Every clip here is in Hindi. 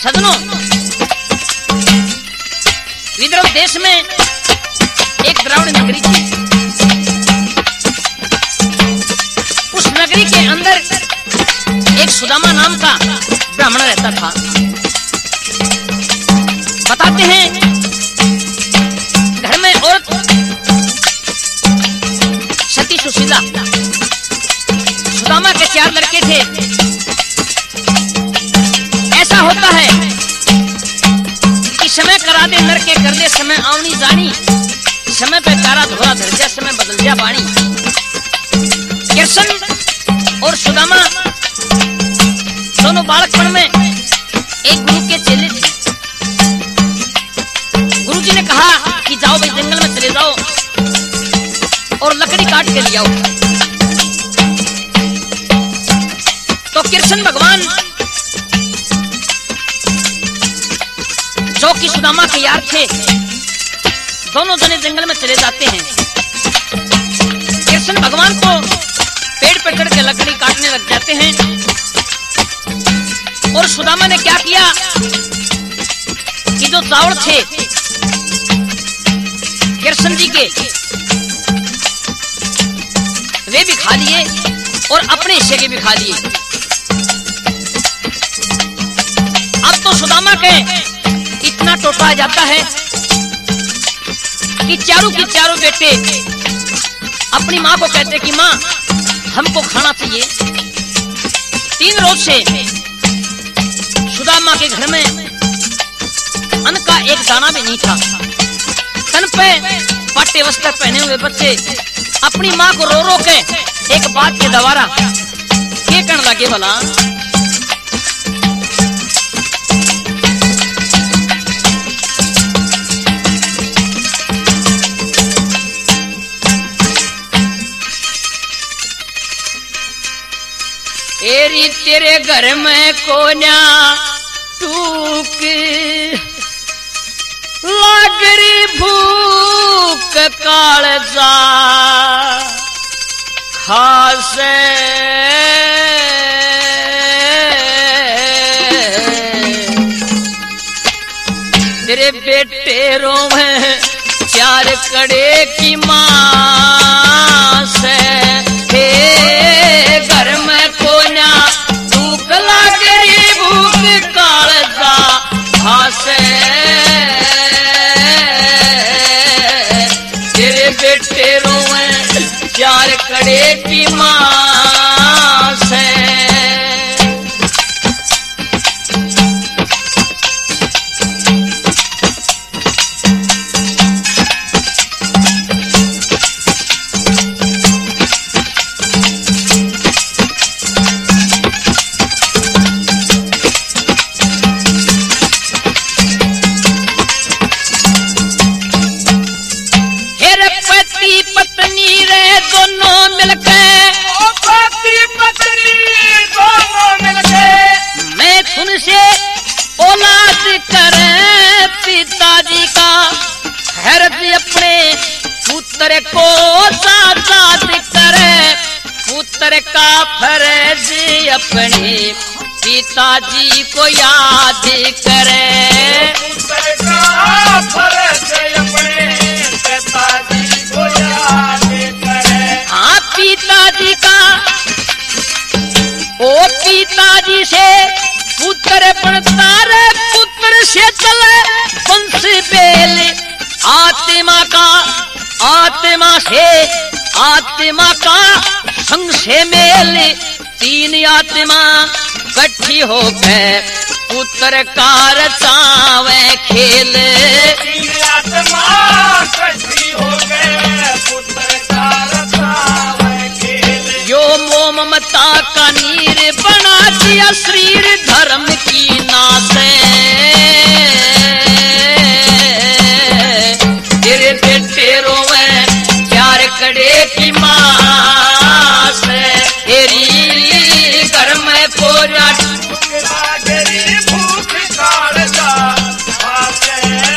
सजनों, विदर्भ देश में एक द्राविड़ नगरी थी। उस नगरी के अंदर एक सुदामा नाम का ब्राह्मण रहता था। बताते हैं घर में औरत सती सुशीला, सुदामा के 4 लड़के थे। ऐसा होता है कि समय करा दे नर के कर दे समय आवनी जानी, समय पे तारा धोरा धर जा समय बदल जा बाणी। कृष्ण और सुदामा दोनों बालकपन में एक गुरु के चेले थे। गुरुजी ने कहा कि जाओ भाई जंगल में चले जाओ और लकड़ी काट के ले आओ। तो कृष्ण भगवान जो कि सुदामा के यार थे, दोनों जने जंगल में चले जाते हैं। कृष्ण भगवान को पेड़ पे चढ़ के लकड़ी काटने लग जाते हैं। और सुदामा ने क्या किया कि जो चावल थे कृष्ण जी के, वे भी खा लिए और अपने हिस्से के भी खा लिए। अब तो सुदामा के इतना टोटा आ जाता है कि चारों की चारों बेटे अपनी माँ को कहते कि माँ हमको खाना चाहिए। 3 रोज से सुदामा के घर में अन्न का एक दाना भी नहीं था। तन पे पाटे वस्त्र पहने हुए बच्चे अपनी माँ को रो रो के एक बात के दवारा के कहने लगे, भला एरी तेरे घर में कोन्या टूक लागरी भूख कालजा खासे तेरे बेटे रोवे 4 कड़े की मां से। हे घर में कोन्या भूख लागरी भूख कालजा खासे तेरे बेटे रोवे 4 कड़े की मां से। पुत्र को आजाद करे, पुत्र का फर्ज अपने पिताजी को याद करे। पुत्र का फर्ज अपने पिताजी को याद करे। हाँ पिताजी का, ओ पिताजी से पुत्र बनता रे, पुत्र से चले वंश बेल। आत्मा का, आत्मा से आत्मा का संग से मेल, 3 आत्मा इकट्ठी होकर पुत्र का रचावे खेल। 3 आत्मा इकट्ठी होकर पुत्र का रचावे खेल। यो मोह ममता का नीर बना दिया शरीर धर्म की नासे। तेरे बेटे रोवे 4 कड़े की मां से। तेरी घर में कोन्या लागरी भूख कालजा खासे।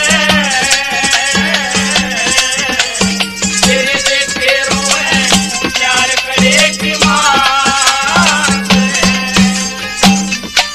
तेरे बेटे रोवे 4 कड़े की मां से।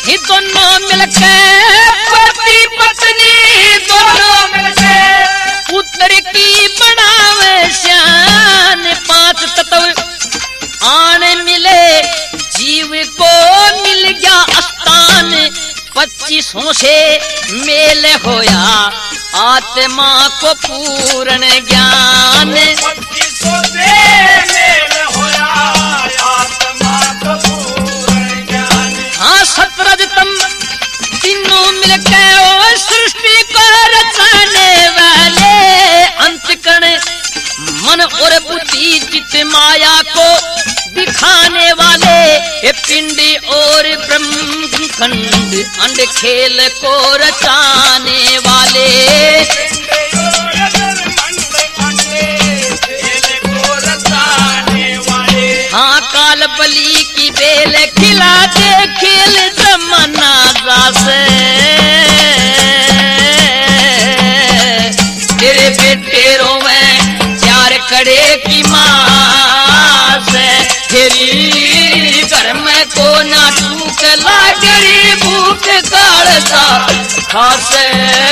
ये दोनों मिलके पति पत्नी दोनों मिलके पुत्र की बनावे श्यान। 5 तत्व आन मिले जीव को मिल गया स्थान। 25 से मेल होया आत्मा को पूर्ण ज्ञान। 25 से मेल होया आत्मा को पूर्ण ज्ञान। हाँ सतरजतम तीनों मिलकर ओ सृष्टि को रचाने वाले। अंतकरण मन और बुद्धि चित्त माया को दिखाने वाले। ये पिंडी और ब्रह्मखंड अंड खेल को रचाने वाले। हाँ काल बलि की बेल खिला दे खेल जमाना दास। तेरे बेटे रोवे 4 कड़े की माँ से। तेरी घर में को ना टूक लागरी भूख काढ़ता खासे।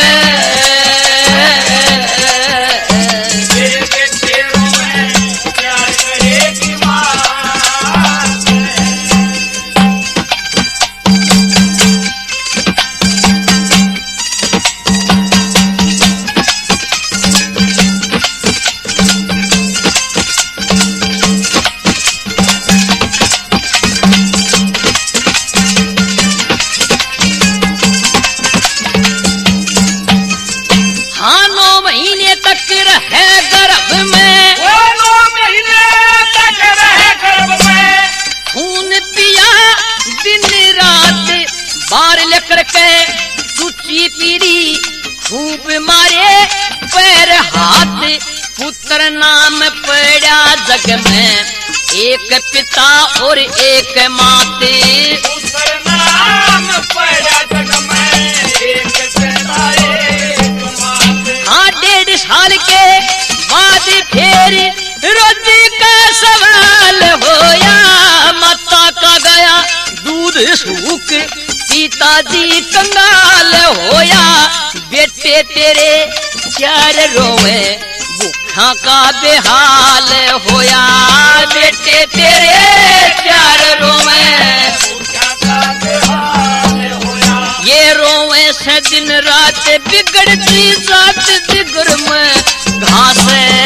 बार लेकर के चुची पीड़ी खूब मारे पैर हाथ। पुत्र नाम पड़ा जग में एक पिता और एक माते। पुत्र नाम पड़ा जग में एक पिता एक माते। हाँ 1.5 साल के बाद फिर रोजी का सवाल होया। माता का गया दूध सूख पिताजी कंगाल होया। बेटे तेरे 4 रोवे भूखा का बेहाल होया। बेटे तेरे 4 रोवे भूखा का बेहाल होया। ये रोवे से दिन रात बिगड़ती जात जिगर में घास।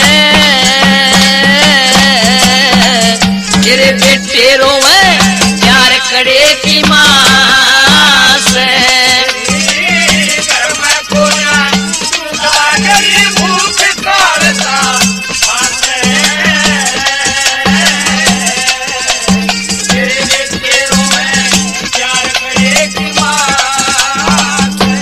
तेरे बेटे रोवे 4 कड़े की माँ से। घर में कोया लागरी भूख काढ़ता खासे। तेरे तेरों में 4 कड़े की माँ से।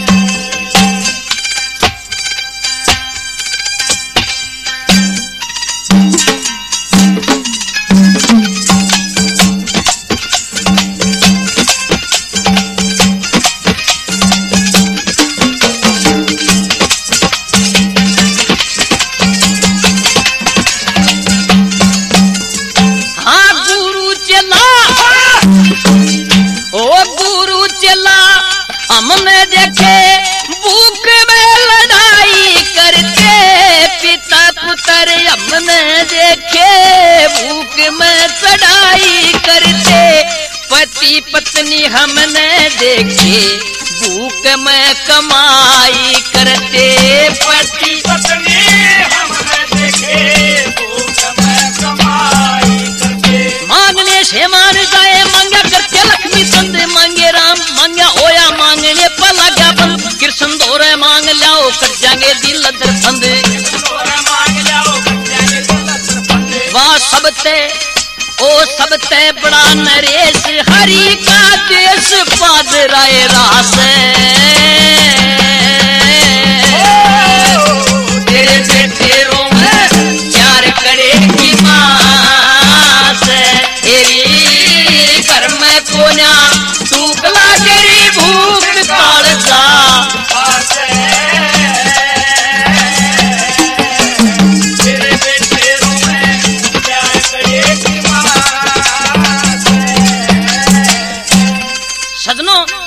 हमने देखे भूख में लड़ाई करते। पिता पुत्र हमने देखे भूख में चढ़ाई करते। पति पत्नी हमने देखे भूख में कमाई करते। पति पत्नी हमने देखे भूख में कमाई करते। मांगने से मान जाए मांगा करते लक्ष्मी चंद मांगे राम मांगा होया मांगने पर लगा बंद। कृष्ण दौरे मांग लाओ कट जाएंगे दिल दर्पंद। वाह सबते ओ सबते बड़ा नरेश हरि का देश पाद राय रास। तेरे बेटे रोवे 4 कड़े की माँ से। तेरी घर में कोना टूकला तेरी भूख काढ़ता खासे। तेरे बेटेरों में 4 कड़े की माँ से। सजनों